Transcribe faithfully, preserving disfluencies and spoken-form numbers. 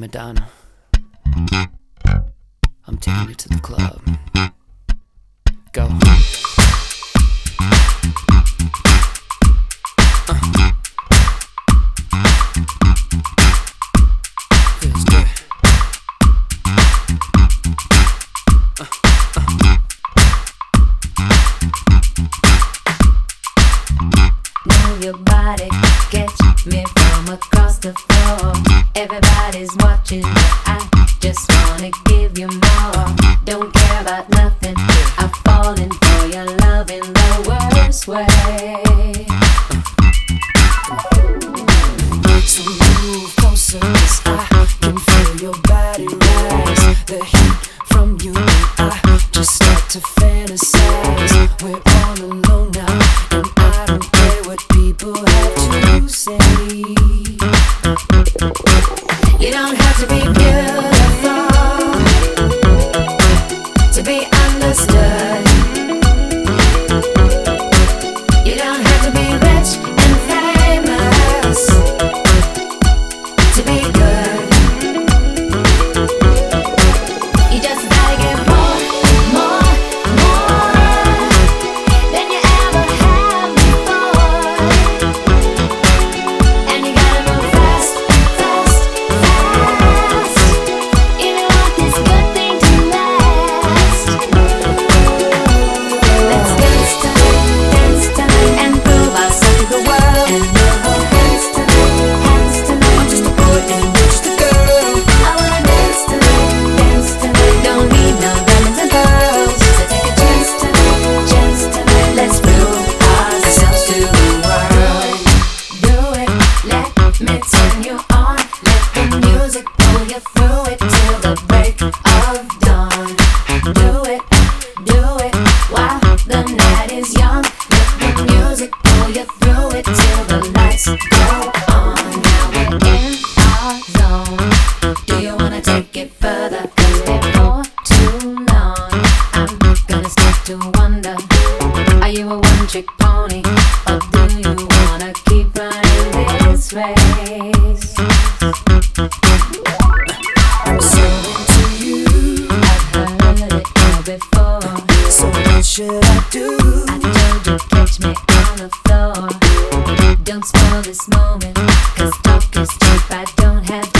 Madonna. I'm taking you to the club. Go. Uh. Feels good. Uh, uh. Move your body, catch me from across the floor. Everybody's watching, but I just wanna give you more. Don't care about nothing, I'm falling for your love in the worst way. So move closer, 'cause I can feel your body rise. The heat from you and I just start to fantasize. We're all alone now, and I don't care what people have to say. You don't have to be beautiful to be understood. You don't have to be rich and famous to be good. You just gotta get more, more, more than you ever had before. And you gotta move fast, fast, fast if you want this good thing to last. Let's dance tonight, dance tonight, and prove ourselves to the world. And we'll hold hands tonight, hands tonight. I'm just a boy and you're just a girl. I wanna dance tonight, dance tonight. Don't need no diamonds and pearls, so take a chance tonight, chance tonight. Let's prove ourselves to the world. Do it, let me turn you on. Let the music pull you through it till the break of dawn. Do it, do it while the night is young. Let the music pull you through it till the lights go on. Now we're in our zone. Do you wanna take it further? 'Cause before too long, I'm gonna start to wonder, are you a one-trick pony? Or do you wanna keep running this race? I'm so into you, I've heard it all before. so what should I do? I told you catch me on the floor. Don't spoil this moment, 'cause talk is cheap, I don't have